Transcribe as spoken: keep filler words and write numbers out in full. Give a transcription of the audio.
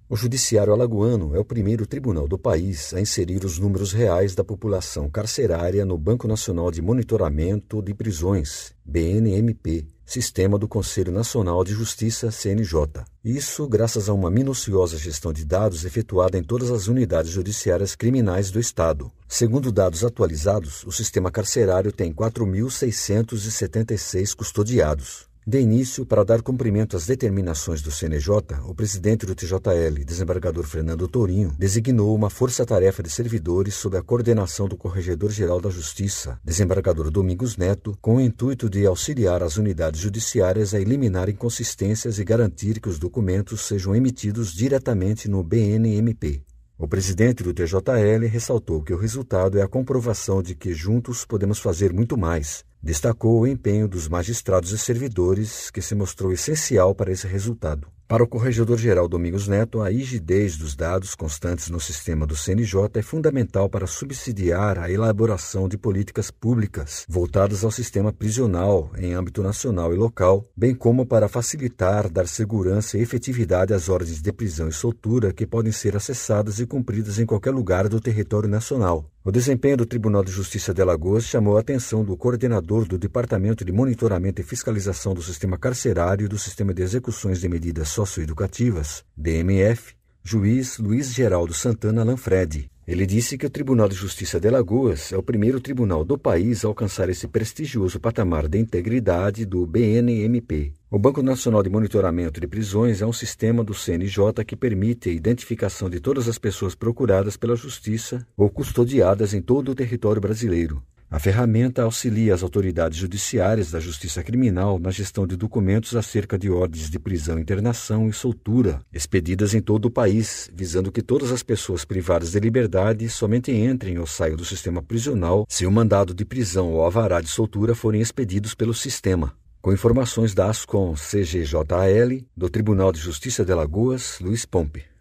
O Judiciário Alagoano é o primeiro tribunal do país a inserir os números reais da população carcerária no Banco Nacional de Monitoramento de Prisões, B N M P, sistema do Conselho Nacional de Justiça, C N J. Isso graças a uma minuciosa gestão de dados efetuada em todas as unidades judiciárias criminais do Estado. Segundo dados atualizados, o sistema carcerário tem quatro mil seiscentos e setenta e seis custodiados. De início, para dar cumprimento às determinações do C N J, o presidente do T J L, desembargador Fernando Tourinho, designou uma força-tarefa de servidores sob a coordenação do Corregedor-Geral da Justiça, desembargador Domingos Neto, com o intuito de auxiliar as unidades judiciárias a eliminar inconsistências e garantir que os documentos sejam emitidos diretamente no B N M P. O presidente do T J L ressaltou que o resultado é a comprovação de que juntos podemos fazer muito mais. Destacou o empenho dos magistrados e servidores, que se mostrou essencial para esse resultado. Para o Corregedor-Geral Domingos Neto, a rigidez dos dados constantes no sistema do C N J é fundamental para subsidiar a elaboração de políticas públicas voltadas ao sistema prisional em âmbito nacional e local, bem como para facilitar, dar segurança e efetividade às ordens de prisão e soltura que podem ser acessadas e cumpridas em qualquer lugar do território nacional. O desempenho do Tribunal de Justiça de Alagoas chamou a atenção do coordenador do Departamento de Monitoramento e Fiscalização do Sistema Carcerário e do Sistema de Execuções de Medidas Socioeducativas, D M F, juiz Luiz Geraldo Santana Lanfredi. Ele disse que o Tribunal de Justiça de Alagoas é o primeiro tribunal do país a alcançar esse prestigioso patamar de integridade do B N M P. O Banco Nacional de Monitoramento de Prisões é um sistema do C N J que permite a identificação de todas as pessoas procuradas pela Justiça ou custodiadas em todo o território brasileiro. A ferramenta auxilia as autoridades judiciárias da Justiça Criminal na gestão de documentos acerca de ordens de prisão, internação e soltura, expedidas em todo o país, visando que todas as pessoas privadas de liberdade somente entrem ou saiam do sistema prisional se o mandado de prisão ou alvará de soltura forem expedidos pelo sistema. Com informações da Ascom C G J L, do Tribunal de Justiça de Alagoas, Luiz Pompe.